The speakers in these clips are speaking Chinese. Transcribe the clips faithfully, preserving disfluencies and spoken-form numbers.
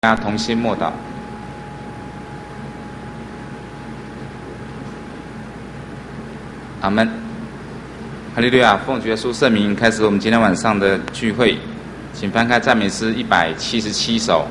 大家同心默祷。阿们。哈利路亚！奉主耶稣圣名，开始我们今天晚上的聚会。请翻开赞美诗一百七十七首。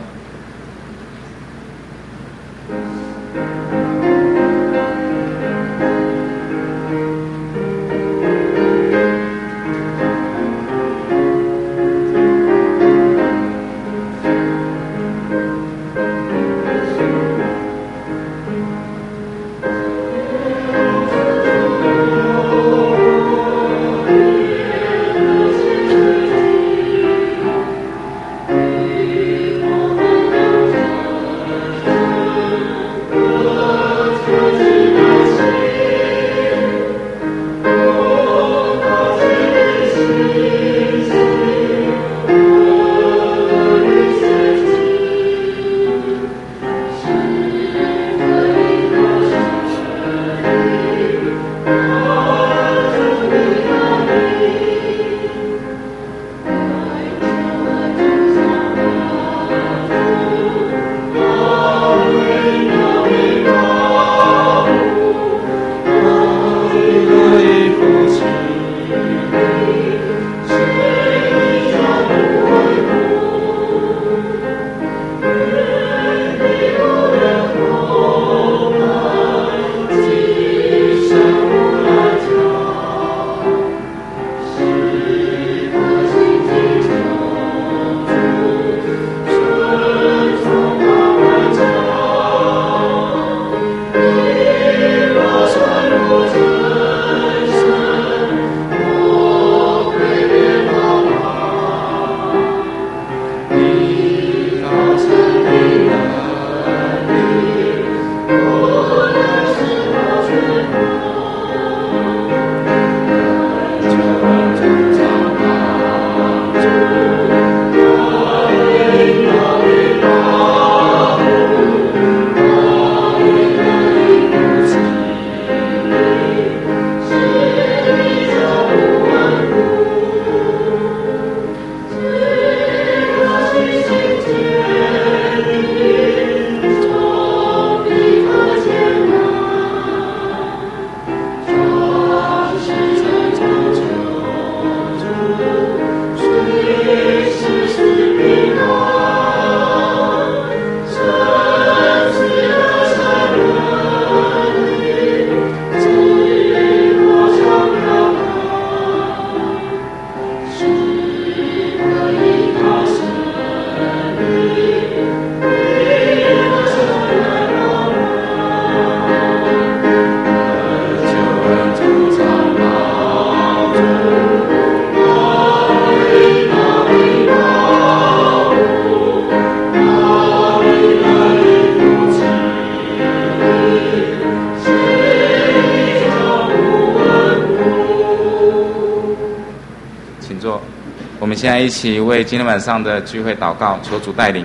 现在一起为今天晚上的聚会祷告，求主带领。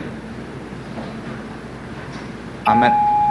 阿们。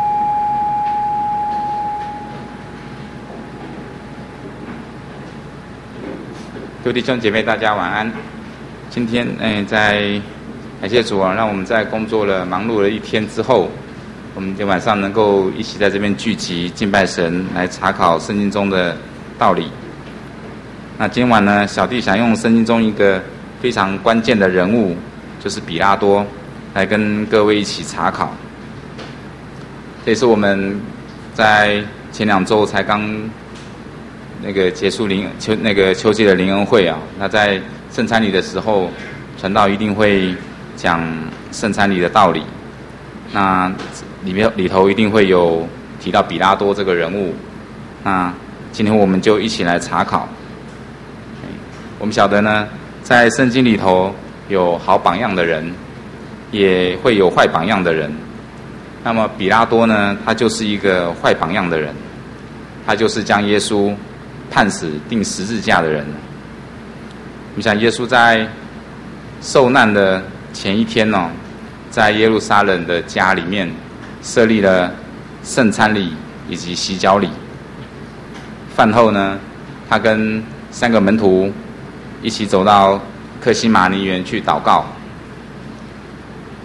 各位弟兄姐妹，大家晚安。今天，嗯，在感谢主啊，让我们在工作了、忙碌了一天之后，我们今天晚上能够一起在这边聚集敬拜神，来查考圣经中的道理。那今晚呢，小弟想用圣经中一个非常关键的人物，就是比拉多，来跟各位一起查考。这也是我们在前两周才刚那个结束灵秋那个秋季的灵恩会啊。那在圣餐礼的时候，传道一定会讲圣餐礼的道理。那里面里头一定会有提到比拉多这个人物。那今天我们就一起来查考。我们晓得呢，在圣经里头有好榜样的人，也会有坏榜样的人。那么比拉多呢，他就是一个坏榜样的人，他就是将耶稣判死钉十字架的人。我们想耶稣在受难的前一天哦，在耶路撒冷的家里面设立了圣餐礼以及洗脚礼。饭后呢，他跟三个门徒一起走到客西马尼园去祷告。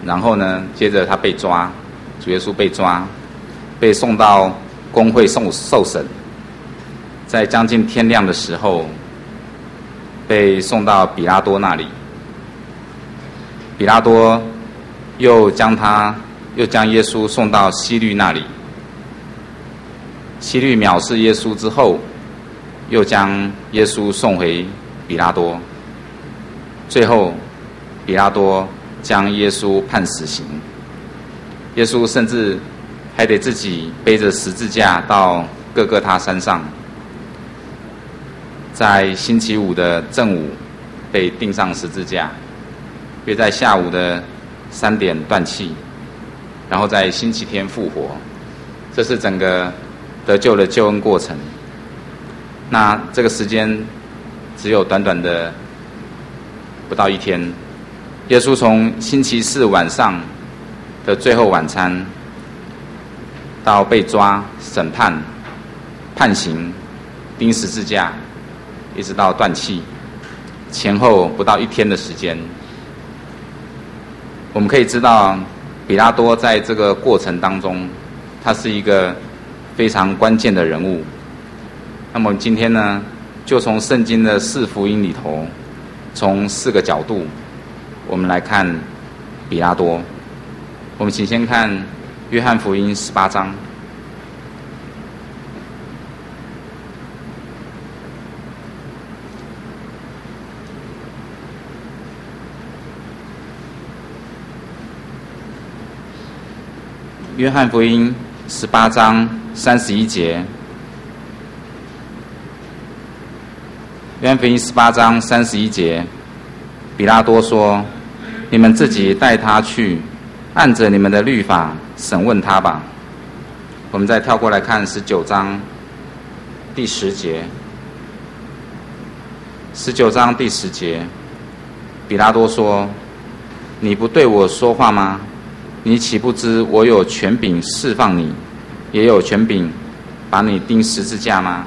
然后呢，接着他被抓，主耶稣被抓，被送到公会受受审，在将近天亮的时候，被送到比拉多那里。比拉多又将他又将耶稣送到希律那里。希律藐视耶稣之后，又将耶稣送回比拉多。最后，比拉多将耶稣判死刑。耶稣甚至还得自己背着十字架到各各他山上，在星期五的正午被钉上十字架，约在下午的三点断气，然后在星期天复活。这是整个得救的救恩过程。那这个时间只有短短的不到一天。耶稣从星期四晚上的最后晚餐，到被抓、审判、判刑、钉十字架，一直到断气，前后不到一天的时间。我们可以知道，比拉多在这个过程当中，他是一个非常关键的人物。那么今天呢，就从圣经的四福音里头，从四个角度，我们来看比拉多。我们请先看约翰福音十八章。约翰福音十八章三十一节。约翰福音十八章三十一节，比拉多说：“你们自己带他去，按着你们的律法审问他吧。”我们再跳过来看十九章第十节。十九章第十节，比拉多说：“你不对我说话吗？你岂不知我有权柄释放你，也有权柄把你钉十字架吗？”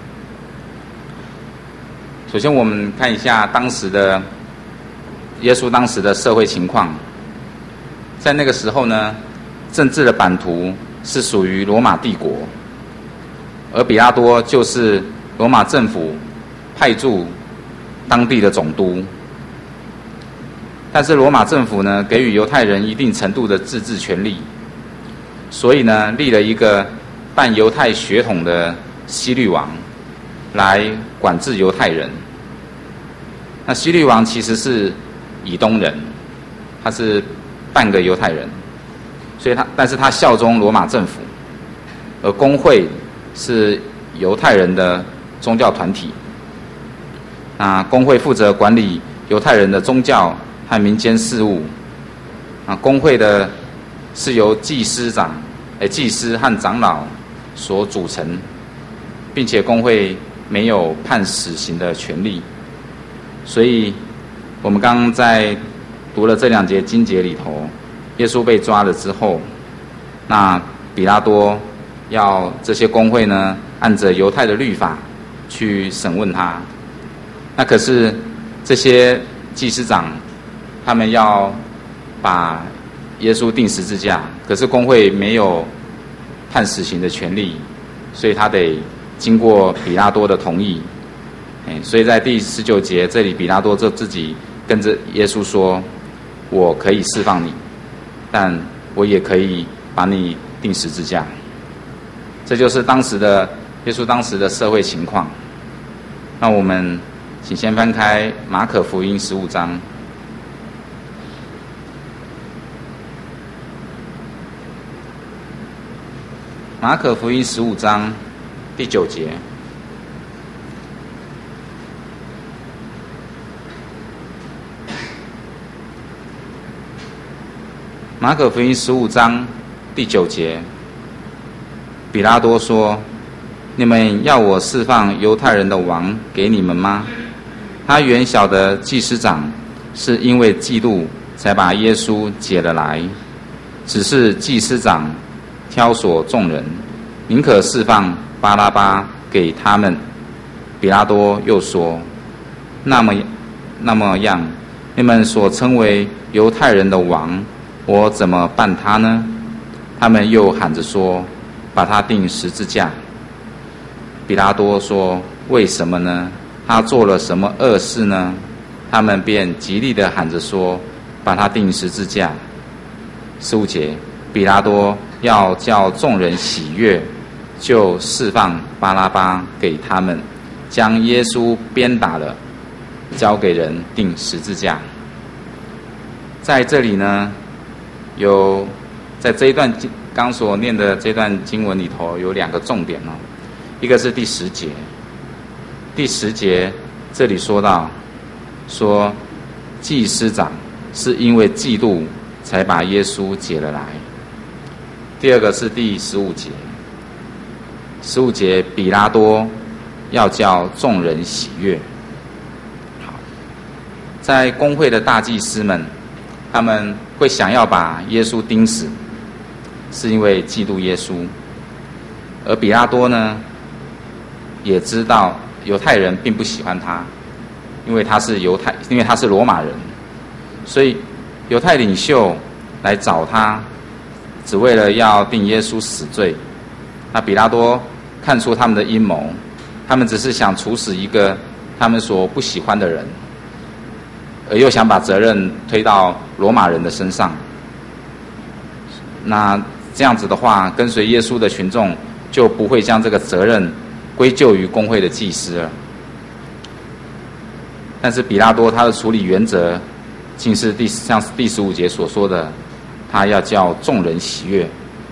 首先我们看一下当时的耶稣当时的社会情况。在那个时候呢，政治的版图是属于罗马帝国，而比拉多就是罗马政府派驻当地的总督。但是罗马政府呢，给予犹太人一定程度的自治权利，所以呢，立了一个办犹太血统的希律王来管制犹太人。那希律王其实是以东人，他是半个犹太人，所以他但是他效忠罗马政府，而公会是犹太人的宗教团体。那公会负责管理犹太人的宗教和民间事务。啊，公会的是由祭司长、诶祭司和长老所组成，并且公会没有判死刑的权利。所以，我们刚刚在读了这两节经节里头，耶稣被抓了之后，那比拉多要这些公会呢，按着犹太的律法去审问他。那可是这些祭司长，他们要把耶稣钉十字架，可是公会没有判死刑的权利，所以他得经过比拉多的同意。所以在第十九节这里，比拉多就自己跟着耶稣说：“我可以释放你，但我也可以把你钉十字架。”这就是当时的耶稣当时的社会情况。那我们请先翻开马可福音十五章。马可福音十五章第九节。马可福音十五章第九节，比拉多说：“你们要我释放犹太人的王给你们吗？”他原晓得祭司长是因为嫉妒才把耶稣解了来，只是祭司长挑唆众人，宁可释放巴拉巴给他们。比拉多又说：“那么那么样，你们所称为犹太人的王， 我怎么办他呢？他们又喊着说，把他钉十字架。比拉多说，为什么呢？他做了什么恶事呢？他们便极力地喊着说，把他钉十字架。十五节，比拉多要叫众人喜悦，就释放巴拉巴给他们，将耶稣鞭打了，交给人钉十字架。在这里呢，有在这一段刚所念的这段经文里头有两个重点哦，一个是第十节，第十节这里说到说祭司长是因为嫉妒才把耶稣解了来。第二个是第十五节，十五节比拉多要叫众人喜悦。好，在公会的大祭司们，他们会想要把耶稣钉死，是因为嫉妒耶稣。而比拉多呢，也知道犹太人并不喜欢他，因为他是犹太，因为他是罗马人，所以犹太领袖来找他，只为了要定耶稣死罪。那比拉多看出他们的阴谋，他们只是想处死一个他们所不喜欢的人，而又想把责任推到罗马人的身上。那这样子的话，跟随耶稣的群众就不会将这个责任归咎于公会的祭司了。但是比拉多他的处理原则，竟是第像第十五节所说的，他要叫众人喜悦，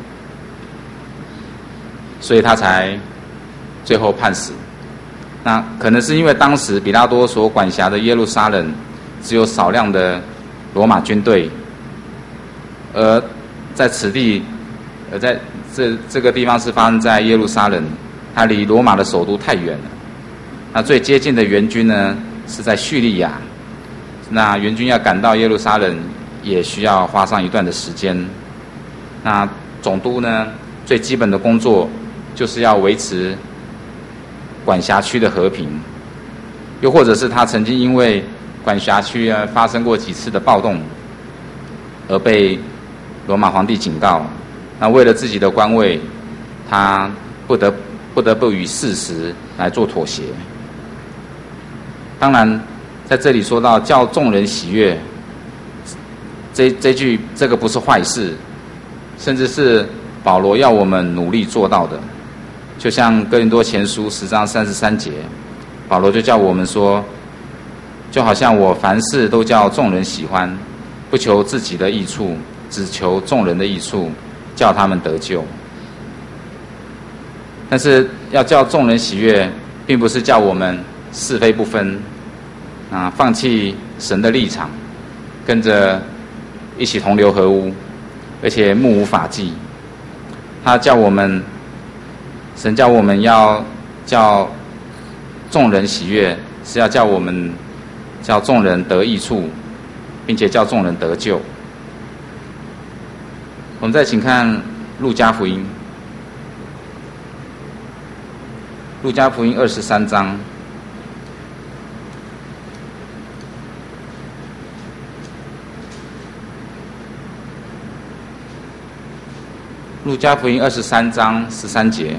所以他才最后判死。那可能是因为当时比拉多所管辖的耶路撒冷只有少量的罗马军队，而在此地，而在这这个地方是发生在耶路撒冷，它离罗马的首都太远了。那最接近的援军呢是在叙利亚，那援军要赶到耶路撒冷也需要花上一段的时间。那总督呢最基本的工作就是要维持管辖区的和平，又或者是他曾经因为管辖区啊发生过几次的暴动，而被罗马皇帝警告。那为了自己的官位，他不得不得不与事实来做妥协。当然，在这里说到叫众人喜悦，这这句这个不是坏事，甚至是保罗要我们努力做到的。就像哥林多前书十章三十三节，保罗就叫我们说，就好像我凡事都叫众人喜欢，不求自己的益处，只求众人的益处，叫他们得救。但是要叫众人喜悦，并不是叫我们是非不分啊，放弃神的立场，跟着一起同流合污，而且目无法纪。他叫我们，神叫我们要叫众人喜悦，是要叫我们叫众人得益处，并且叫众人得救。我们再请看路加福音，路加福音二十三章。路加福音二十三章十三节，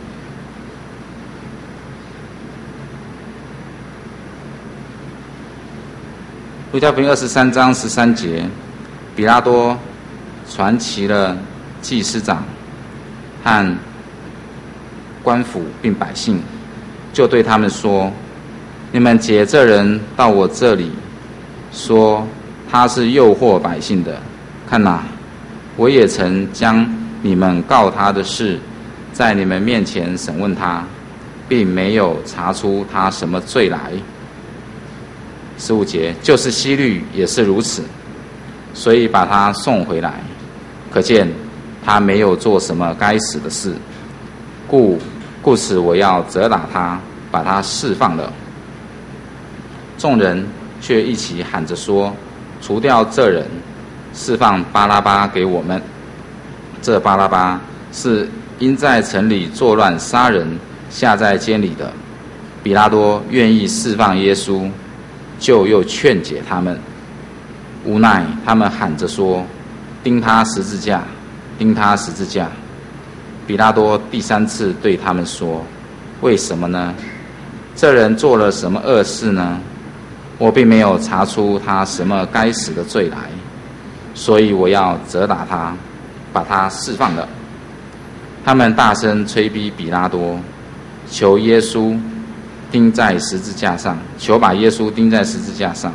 路加福音二十三章十三节，比拉多传齐了祭司长和官府并百姓，就对他们说：“你们解这人到我这里，说他是诱惑百姓的。看哪，我也曾将你们告他的事，在你们面前审问他，并没有查出他什么罪来。”十五节，就是希律也是如此，所以把他送回来。可见他没有做什么该死的事，故故此我要责打他，把他释放了。众人却一起喊着说：“除掉这人，释放巴拉巴给我们。”这巴拉巴是因在城里作乱杀人，下在监里的。比拉多愿意释放耶稣，就又劝解他们。无奈他们喊着说：“ 钉他十字架，钉他十字架。比拉多第三次对他们说：为什么呢？这人做了什么恶事呢？我并没有查出他什么该死的罪来，所以我要责打他，把他释放了。他们大声催逼比拉多，求耶稣钉在十字架上，求把耶稣钉在十字架上。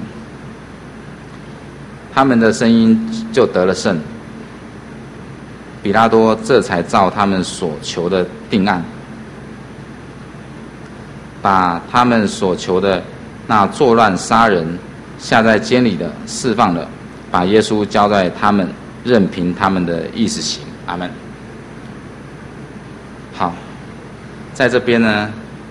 他们的声音就得了胜。比拉多这才照他们所求的定案，把他们所求的那作乱杀人下在监里的释放了，把耶稣交在他们，任凭他们的意思行。阿们。好，在这边呢，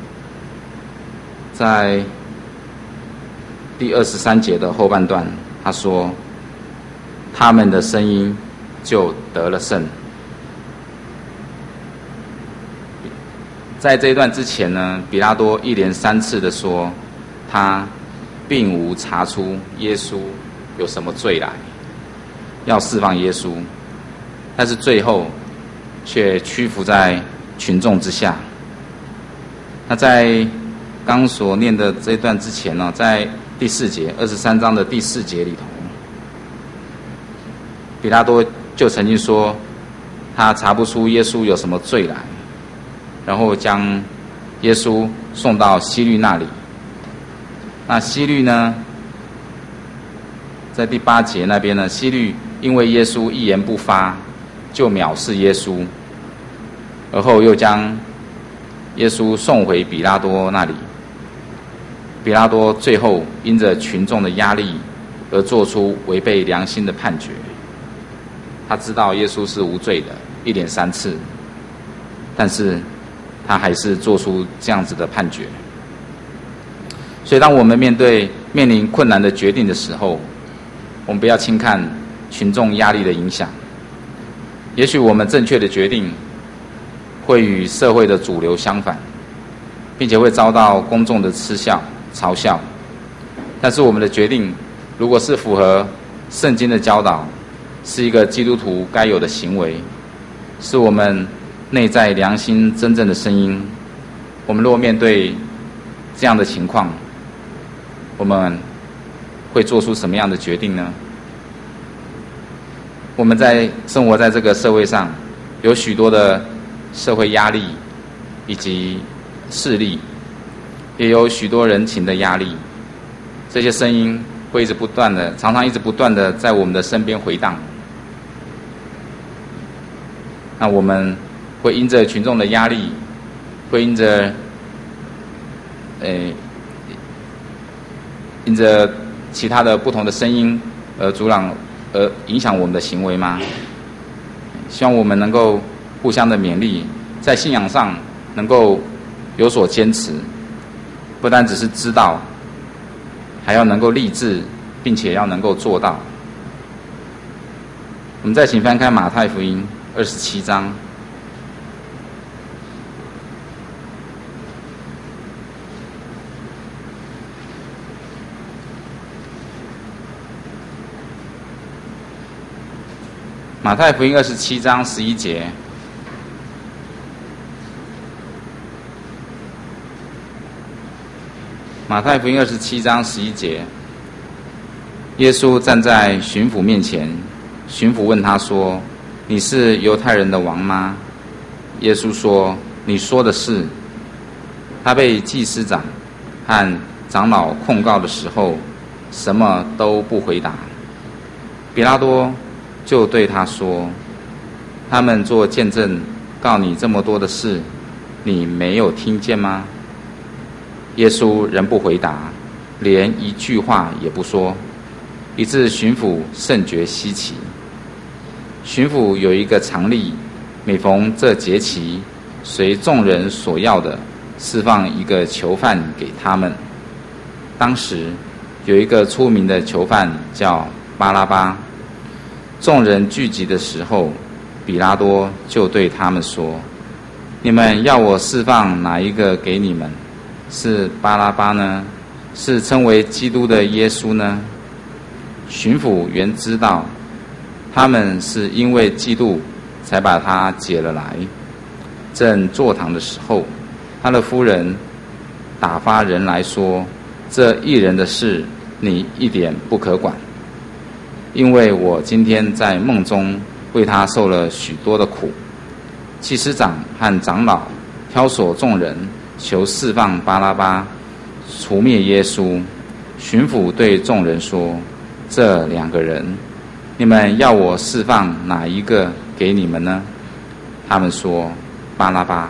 在第二十三节的后半段，他说他们的声音就得了胜。在这一段之前呢，比拉多一连三次的说他并无查出耶稣有什么罪来，要释放耶稣，但是最后却屈服在群众之下。那在刚所念的这一段之前呢，在第四节二十三章的第四节里头，比拉多就曾经说他查不出耶稣有什么罪来，然后将耶稣送到希律那里。那希律呢，在第八节那边呢，希律因为耶稣一言不发，就藐视耶稣，而后又将耶稣送回比拉多那里。比拉多最后因着群众的压力而做出违背良心的判决。他知道耶稣是无罪的，一连三次，但是他还是做出这样子的判决。所以当我们面对面临困难的决定的时候，我们不要轻看群众压力的影响。也许我们正确的决定会与社会的主流相反，并且会遭到公众的嗤笑嘲笑，但是我们的决定如果是符合圣经的教导，是一个基督徒该有的行为，是我们内在良心真正的声音，我们若面对这样的情况，我们会做出什么样的决定呢？我们在生活在这个社会上，有许多的社会压力以及势力，也有许多人情的压力，这些声音会一直不断的常常一直不断的在我们的身边回荡。那我们会因着群众的压力，会因着呃因着其他的不同的声音而阻挡而影响我们的行为吗？希望我们能够互相的勉励，在信仰上能够有所坚持，不单只是知道，还要能够立志，并且要能够做到。我们再请翻开马太福音二十七章。马太福音二十七章十一节。马太福音二十七章十一节，耶稣站在巡抚面前，巡抚问他说：“你是犹太人的王吗？”耶稣说：“你说的是。”他被祭司长和长老控告的时候，什么都不回答。比拉多就对他说：“他们做见证告你这么多的事，你没有听见吗？”耶稣仍不回答，连一句话也不说，以致巡抚甚觉稀奇。巡抚有一个常例，每逢这节期，随众人所要的，释放一个囚犯给他们。当时有一个出名的囚犯叫巴拉巴。众人聚集的时候，比拉多就对他们说：“你们要我释放哪一个给你们？是巴拉巴呢？是称为基督的耶稣呢？”巡抚原知道他们是因为嫉妒才把他解了来。正坐堂的时候，他的夫人打发人来说，这一人的事你一点不可管，因为我今天在梦中为他受了许多的苦。祭司长和长老挑唆众人，求释放巴拉巴，除灭耶稣。巡抚对众人说，这两个人，你们要我释放哪一个给你们呢？他们说，巴拉巴。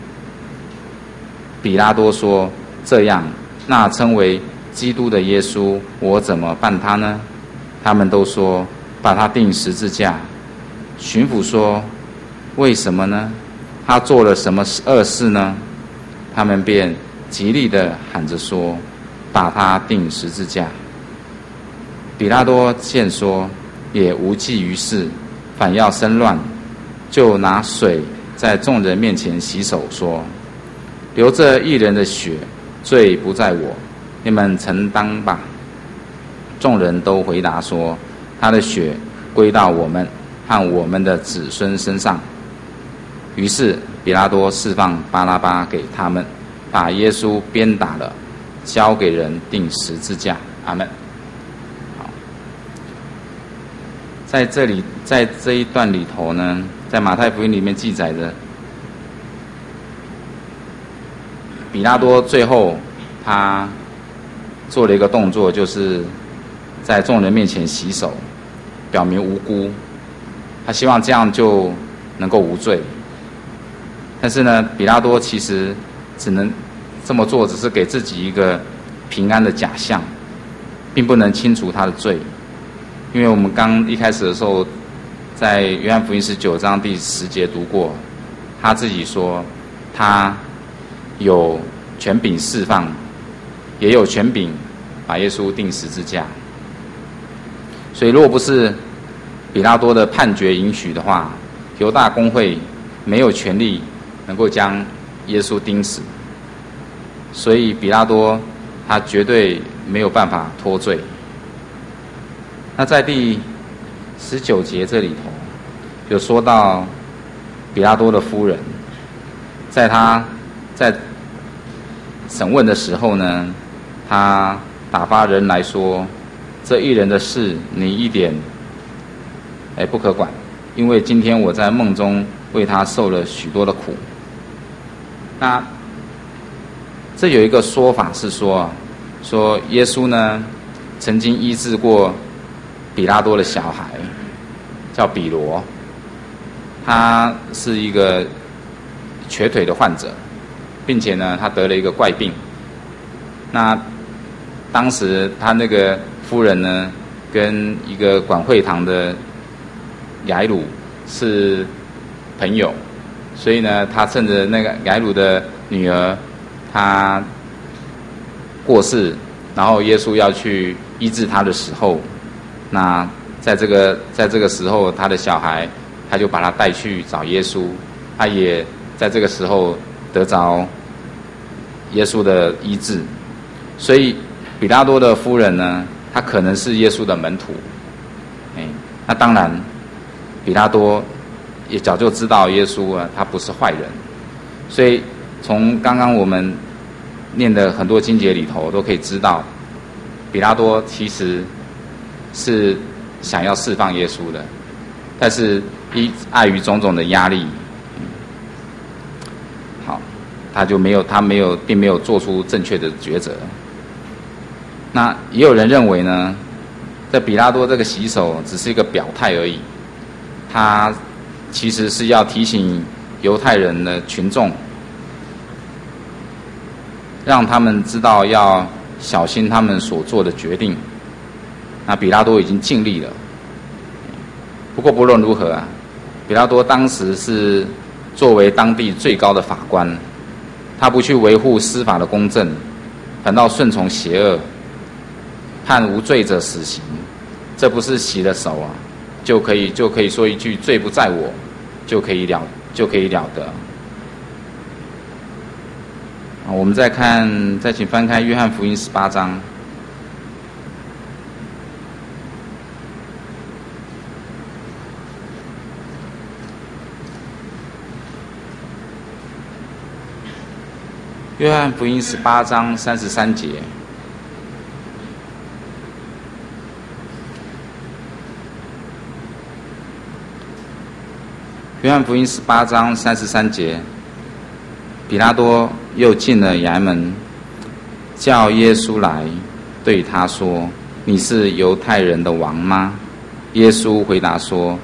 比拉多说，这样，那称为基督的耶稣，我怎么办他呢？他们都说，把他钉十字架。巡抚说，为什么呢？他做了什么恶事呢？他们便极力地喊着说，把他钉十字架。比拉多见说也无济于事，反要生乱，就拿水在众人面前洗手，说，流这一人的血，罪不在我，你们承担吧。众人都回答说，他的血归到我们和我们的子孙身上。于是比拉多释放巴拉巴给他们，把耶稣鞭打了，交给人钉十字架。阿们。好，在这里，在这一段里头呢，在马太福音里面记载的，比拉多最后他做了一个动作，就是在众人面前洗手，表明无辜。他希望这样就能够无罪。但是呢，比拉多其实只能这么做，只是给自己一个平安的假象，并不能清除他的罪。因为我们刚一开始的时候，在约翰福音十九章第十节读过，他自己说他有权柄释放，也有权柄把耶稣钉十字架。所以如果不是比拉多的判决允许的话，犹大公会没有权利能够将耶稣钉死。所以比拉多他绝对没有办法脱罪。那在第十九节这里头有说到比拉多的夫人，在他在审问的时候呢，他打发人来说，这一人的事你一点哎不可管，因为今天我在梦中为他受了许多的苦。那这有一个说法是说，说耶稣呢曾经医治过比拉多的小孩，叫比罗，他是一个瘸腿的患者，并且呢他得了一个怪病。那当时他那个夫人呢跟一个管会堂的雅鲁是朋友，所以呢他趁着那个雅鲁的女儿他过世，然后耶稣要去医治他的时候，那在这个在这个时候他的小孩他就把他带去找耶稣，他也在这个时候得着耶稣的医治。所以比拉多的夫人呢，她可能是耶稣的门徒。哎，那当然比拉多也早就知道耶稣啊，他不是坏人。所以从刚刚我们念的很多经节里头都可以知道，比拉多其实是想要释放耶稣的，但是依碍于种种的压力，好，他就没有他没有并没有做出正确的抉择。那也有人认为呢，这比拉多这个洗手只是一个表态而已，他其实是要提醒犹太人的群众，让他们知道要小心他们所做的决定。那比拉多已经尽力了。不过不论如何啊，比拉多当时是作为当地最高的法官，他不去维护司法的公正，反倒顺从邪恶，判无罪者死刑。这不是洗了手啊，就可以就可以说一句罪不在我，就可以了就可以了得。我们再看，再请翻开约翰福音十八章。 约翰福音十八章三十三节。约翰福音十八章三十三节，比拉多又进了衙门，叫耶稣来，对他说：“你是犹太人的王吗？”耶稣回答说：“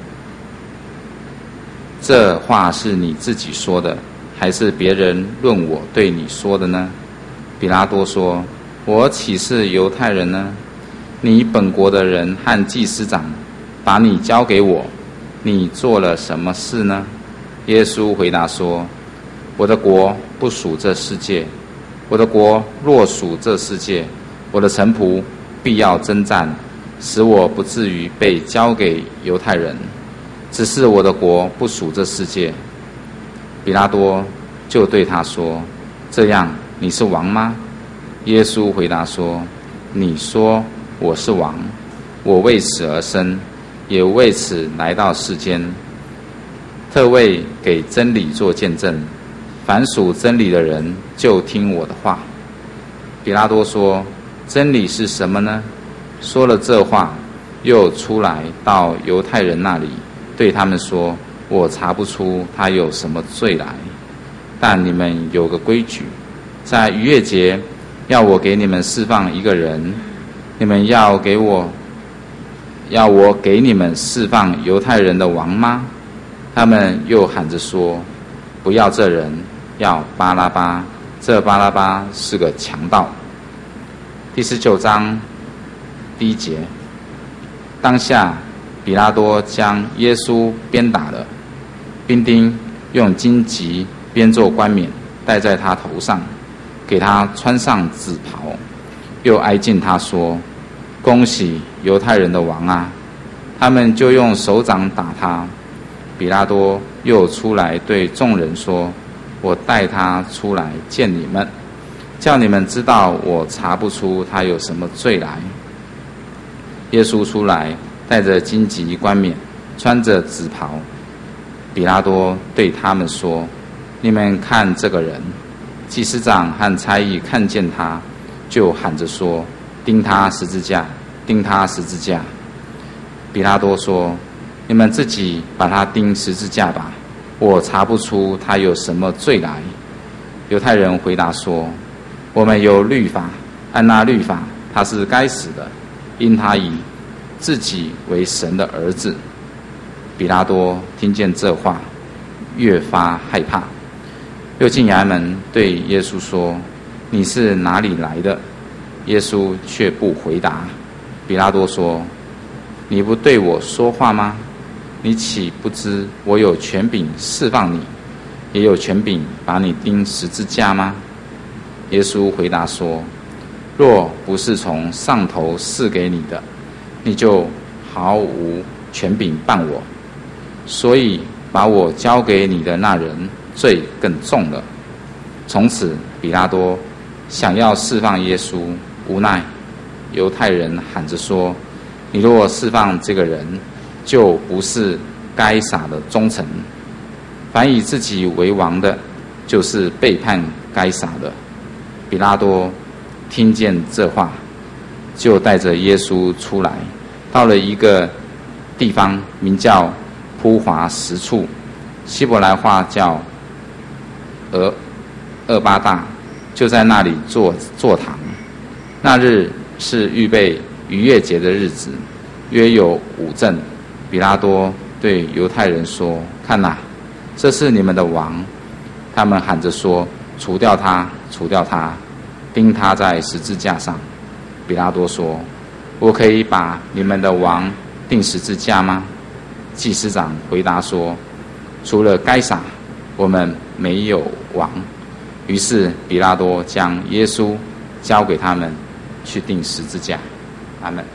这话是你自己说的，还是别人论我对你说的呢？”比拉多说：“我岂是犹太人呢？你本国的人和祭司长把你交给我，你做了什么事呢？”耶稣回答说：“我的国不属这世界，我的国若属这世界，我的臣仆必要征战，使我不至于被交给犹太人。只是我的国不属这世界。”比拉多就对他说：“这样你是王吗？”耶稣回答说：“你说我是王，我为此而生，也为此来到世间，特为给真理做见证。凡属真理的人就听我的话。”比拉多说：“真理是什么呢？”说了这话，又出来到犹太人那里，对他们说：“我查不出他有什么罪来，但你们有个规矩，在逾越节要我给你们释放一个人，你们要给我要我给你们释放犹太人的王吗？”他们又喊着说：“不要这人，要巴拉巴。这巴拉巴是个强盗。”第十九章第一节，当下比拉多将耶稣鞭打了，兵丁用荆棘编做冠冕戴在他头上，给他穿上紫袍，又挨近他说：“恭喜犹太人的王啊！”他们就用手掌打他。比拉多又出来对众人说：“我带他出来见你们，叫你们知道我查不出他有什么罪来。”耶稣出来，带着荆棘冠冕，穿着紫袍。比拉多对他们说：“你们看这个人。”祭司长和差役看见他，就喊着说：“钉他十字架，钉他十字架。”比拉多说：“你们自己把他钉十字架吧，我查不出他有什么罪来。”犹太人回答说：“我们有律法，按那律法他是该死的，因他以自己为神的儿子。”比拉多听见这话，越发害怕，又进衙门对耶稣说：“你是哪里来的？”耶稣却不回答。比拉多说：“你不对我说话吗？你岂不知我有权柄释放你，也有权柄把你钉十字架吗？”耶稣回答说：“若不是从上头赐给你的，你就毫无权柄办我。所以把我交给你的那人罪更重了。”从此比拉多想要释放耶稣，无奈犹太人喊着说：“你若释放这个人，就不是该撒的忠臣。凡以自己为王的，就是背叛该撒的。”比拉多听见这话，就带着耶稣出来，到了一个地方，名叫铺华石处，希伯来话叫俄厄巴大，就在那里坐坐堂。那日是预备逾越节的日子，约有五正。比拉多对犹太人说：“看哪，这是你们的王。”他们喊着说：“除掉他，除掉他，钉他在十字架上。”比拉多说：“我可以把你们的王钉十字架吗？”祭司长回答说：“除了该撒，我们没有王。”于是比拉多将耶稣交给他们去钉十字架。阿们。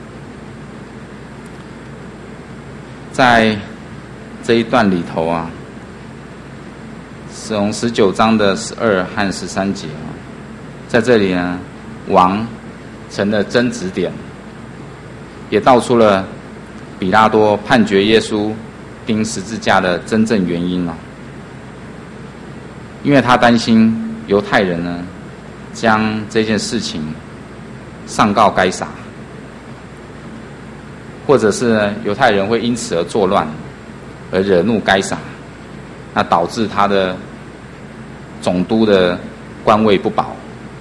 在这一段里头啊，从十九章的十二和十三节啊，在这里呢，王成了争执点，也道出了比拉多判决耶稣钉十字架的真正原因啊。因为他担心犹太人呢将这件事情上告该撒，或者是呢犹太人会因此而作乱，而惹怒该撒，那导致他的总督的官位不保。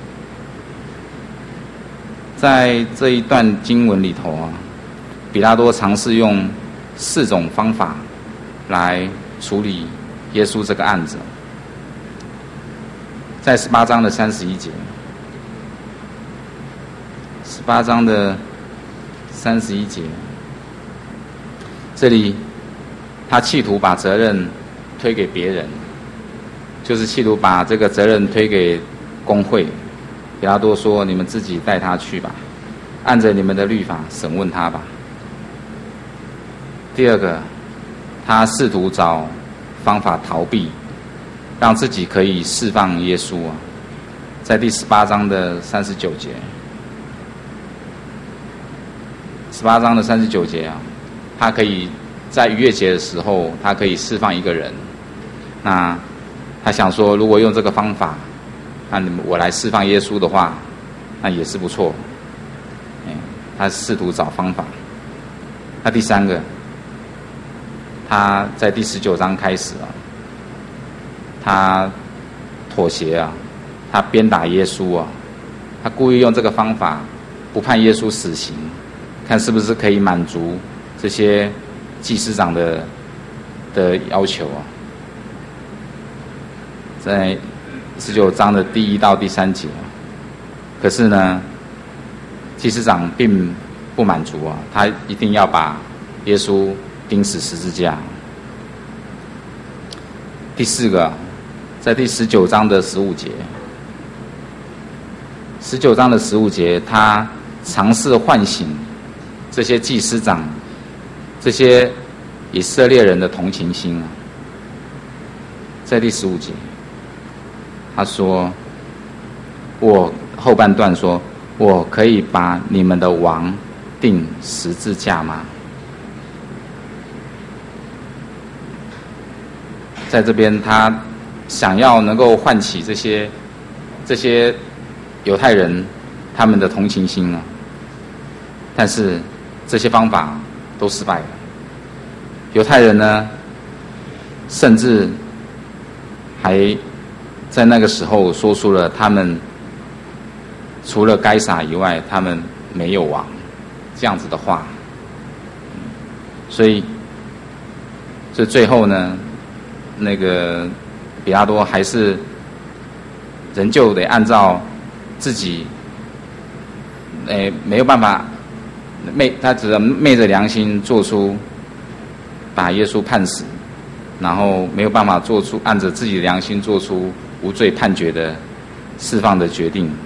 在这一段经文里头啊，比拉多尝试用四种方法来处理耶稣这个案子。在十八章的三十一节，十八章的三十一节，这里他企图把责任推给别人，就是企图把这个责任推给公会。比拉多说：“你们自己带他去吧，按着你们的律法审问他吧。”第二个，他试图找方法逃避，让自己可以释放耶稣啊。在第十八章的三十九节，十八章的三十九节啊，他可以在逾越节的时候，他可以释放一个人。那他想说，如果用这个方法，那我来释放耶稣的话，那也是不错。哎，他试图找方法。那第三个，他在第十九章开始啊，他妥协啊，他鞭打耶稣啊，他故意用这个方法不判耶稣死刑，看是不是可以满足这些祭司长的的要求啊。在十九章的第一到第三节，可是呢，祭司长并不满足啊，他一定要把耶稣钉死十字架。第四个，在第十九章的十五节，十九章的十五节，他尝试唤醒这些祭司长、这些以色列人的同情心啊。在第十五节，他说：“我后半段说，我可以把你们的王钉十字架吗？”在这边，他想要能够唤起这些这些犹太人他们的同情心啊，但是这些方法都失败了。犹太人呢，甚至还在那个时候说出了他们除了该撒以外，他们没有王这样子的话。所以，这最后呢，那个比拉多还是仍旧得按照自己，诶，没有办法，昧他只能昧着良心做出把耶稣判死，然后没有办法做出按着自己的良心做出无罪判决的释放的决定。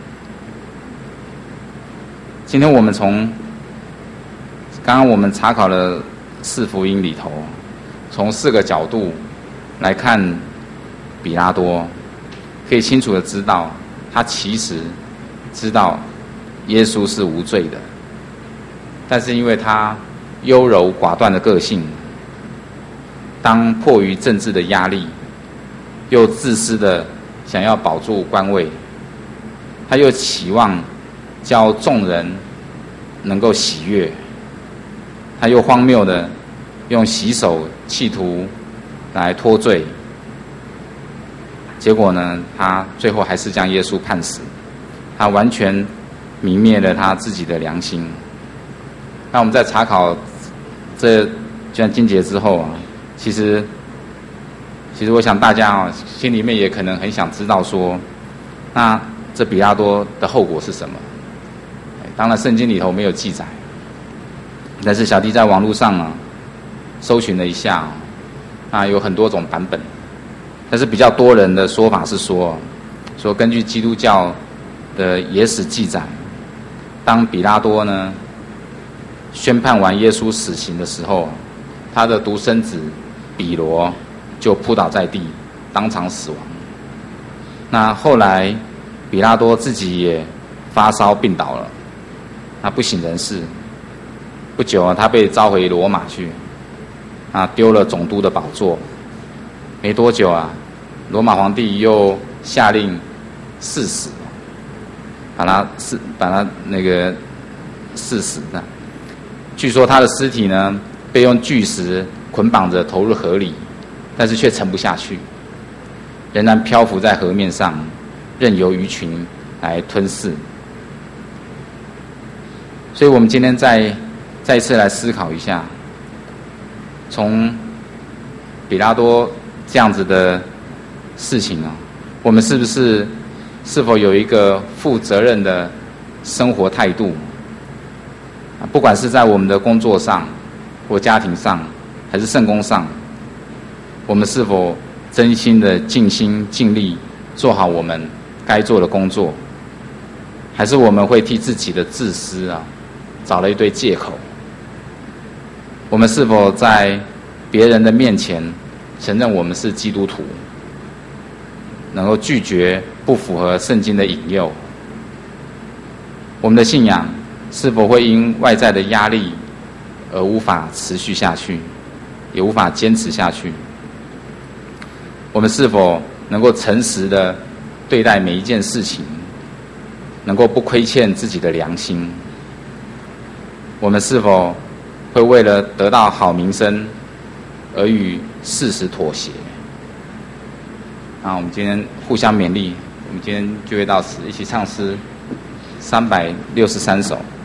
今天我们从刚刚我们查考了四福音里头，从四个角度来看比拉多，可以清楚的知道，他其实知道耶稣是无罪的，但是因为他优柔寡断的个性，当迫于政治的压力，又自私的想要保住官位，他又期望叫众人能够喜悦，他又荒谬的用洗手企图来脱罪，结果呢，他最后还是将耶稣判死，他完全泯灭了他自己的良心。那我们在查考这段经节之后啊，其实其实我想大家啊，心里面也可能很想知道说，那这比拉多的后果是什么？当然圣经里头没有记载，但是小弟在网络上啊搜寻了一下啊，啊有很多种版本，但是比较多人的说法是说，说根据基督教的野史记载，当比拉多呢宣判完耶稣死刑的时候，他的独生子比罗就扑倒在地，当场死亡。那后来比拉多自己也发烧病倒了，他不省人事。不久啊，他被召回罗马去，啊，丢了总督的宝座。没多久啊，罗马皇帝又下令赐死把他刺把他那个刺死的。据说他的尸体呢被用巨石捆绑着投入河里，但是却沉不下去，仍然漂浮在河面上，任由鱼群来吞噬。所以我们今天再再一次来思考一下，从比拉多这样子的事情啊，我们是不是是否有一个负责任的生活态度？不管是在我们的工作上或家庭上，还是圣工上，我们是否真心的尽心尽力做好我们该做的工作，还是我们会替自己的自私啊找了一堆借口？我们是否在别人的面前承认我们是基督徒，能够拒绝不符合圣经的引诱？我们的信仰是否会因外在的压力而无法持续下去，也无法坚持下去？我们是否能够诚实的对待每一件事情，能够不亏欠自己的良心？我们是否会为了得到好名声而与事实妥协？那我们今天互相勉励，我们今天就会到此，一起唱诗三百六十三首。